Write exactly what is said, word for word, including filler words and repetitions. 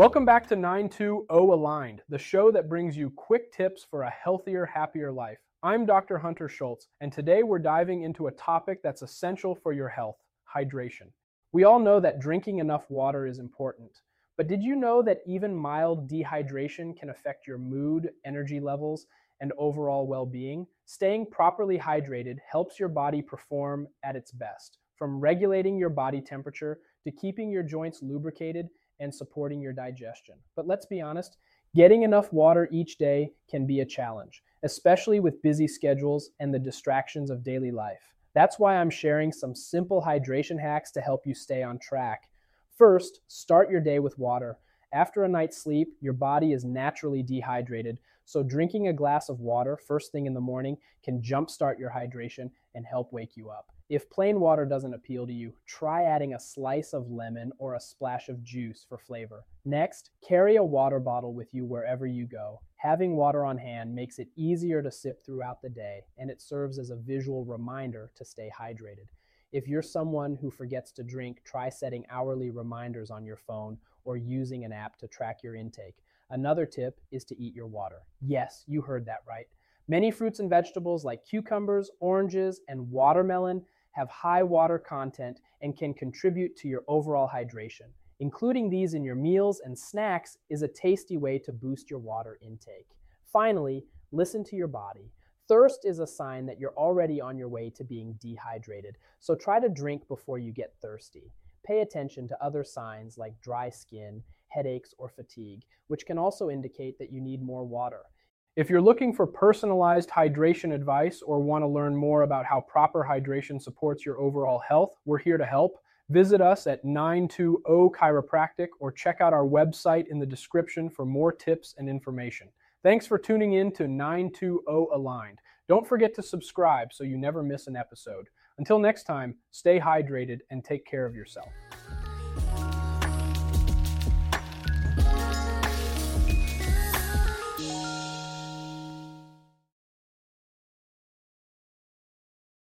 Welcome back to nine two zero Aligned, the show that brings you quick tips for a healthier, happier life. I'm Doctor Hunter Schultz, and today we're diving into a topic that's essential for your health: hydration. We all know that drinking enough water is important, but did you know that even mild dehydration can affect your mood, energy levels, and overall well-being? Staying properly hydrated helps your body perform at its best, from regulating your body temperature to keeping your joints lubricated and supporting your digestion. But let's be honest, getting enough water each day can be a challenge, especially with busy schedules and the distractions of daily life. That's why I'm sharing some simple hydration hacks to help you stay on track. First, start your day with water. After a night's sleep, your body is naturally dehydrated, so drinking a glass of water first thing in the morning can jumpstart your hydration and help wake you up. If plain water doesn't appeal to you, try adding a slice of lemon or a splash of juice for flavor. Next, carry a water bottle with you wherever you go. Having water on hand makes it easier to sip throughout the day, and it serves as a visual reminder to stay hydrated. If you're someone who forgets to drink, try setting hourly reminders on your phone or using an app to track your intake. Another tip is to eat your water. Yes, you heard that right. Many fruits and vegetables like cucumbers, oranges, and watermelon have high water content and can contribute to your overall hydration. Including these in your meals and snacks is a tasty way to boost your water intake. Finally, listen to your body. Thirst is a sign that you're already on your way to being dehydrated, so try to drink before you get thirsty. Pay attention to other signs like dry skin, headaches, or fatigue, which can also indicate that you need more water. If you're looking for personalized hydration advice or want to learn more about how proper hydration supports your overall health, we're here to help. Visit us at nine two zero Chiropractic or check out our website in the description for more tips and information. Thanks for tuning in to nine two zero Aligned. Don't forget to subscribe so you never miss an episode. Until next time, stay hydrated and take care of yourself.